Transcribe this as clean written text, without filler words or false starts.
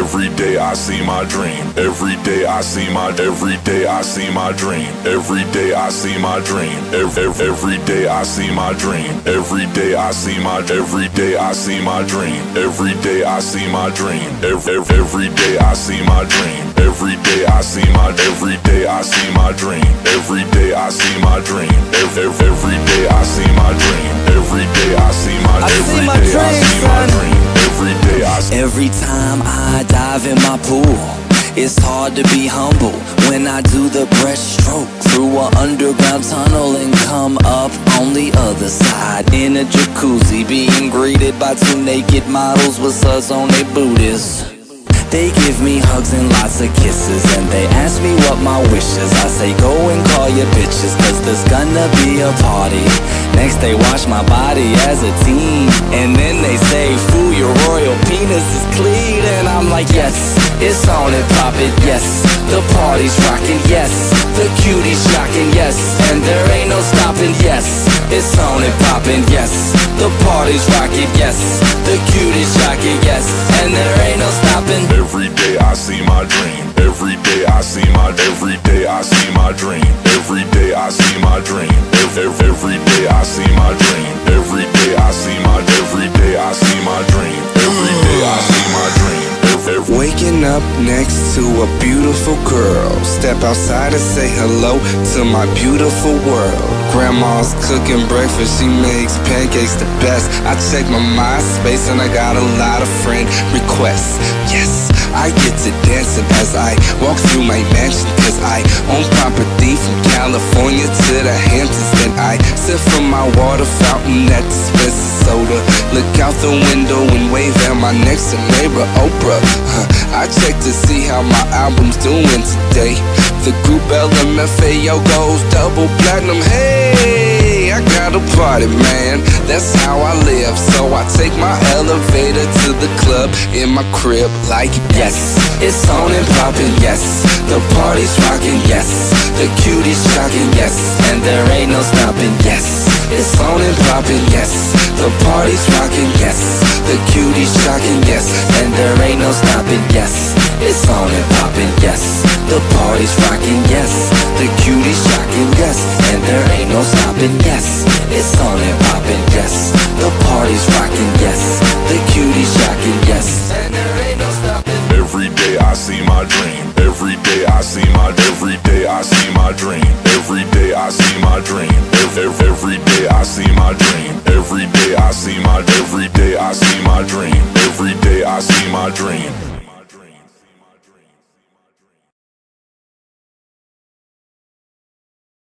Every day I see my dream. Every day I see my. Every day I see my dream. Every day I see my dream. Every day I see my dream. Every day I see my. Every day I see my dream. Every day I see my dream. Every day I see my dream. Every day I see my. Every day I see my dream. Every day I see my dream. Every day I see my dream. Every day I see my. Every day I see my dream. Every day I see. Every time I dive in my pool, it's hard to be humble when I do the breaststroke through an underground tunnel and come up on the other side in a jacuzzi, being greeted by two naked models with suds on their booties. They give me hugs and lots of kisses, and they ask me what my wish is. I say go and call your bitches, cause there's gonna be a party. Next they watch my body as a teen, and then they say, fool, your royal penis is clean. And I'm like, yes, it's on and poppin', yes. The party's rockin', yes. The cutie's shocking, yes. And there ain't no stopping, yes. It's on and poppin', yes. The party's rockin', yes. The cutie's shocking, yes. And there ain't no stopping. Every day I see my dream. Every day I see my. Every day I see my dream. Every day I see my dream. Every day I see my dream. Every day I see my. Every day I see my dream. Every day I see my dream. Waking up next to a beautiful girl, step outside and say hello to my beautiful world. Grandma's cooking breakfast, she makes pancakes the best. I check my MySpace and I got a lot of friend requests. Yes, I get to dancing as I walk through my mansion, cause I own property from California to the Hamptons. Then I sip from my water fountain that dispenses soda, look out the window and wave at my next door neighbor Oprah. I check to see how my album's doing today. The group LMFAO goes double platinum. Hey, I got a party, man, that's how I live. So I take my elevator to the club in my crib like, yes, it's on and poppin', yes. The party's rockin', yes. The cutie's shocking, yes. And there ain't no stopping, yes. It's on and poppin', yes. The party's rockin', yes. The cutie's shocking, yes. And there ain't no stopping, yes. It's on and poppin', yes. The party's rockin', yes. The cutie's shocking, yes. And there ain't no stopping, yes. It's on and poppin', yes. The party's rockin', yes. The cutie's shocking, yes. And there ain't no stopping. Every day I see my dream. Every day I see my. Every day I see my dream. Every day I see my dream. Every day I see my dream. Every day I see my. Every day I see my dream.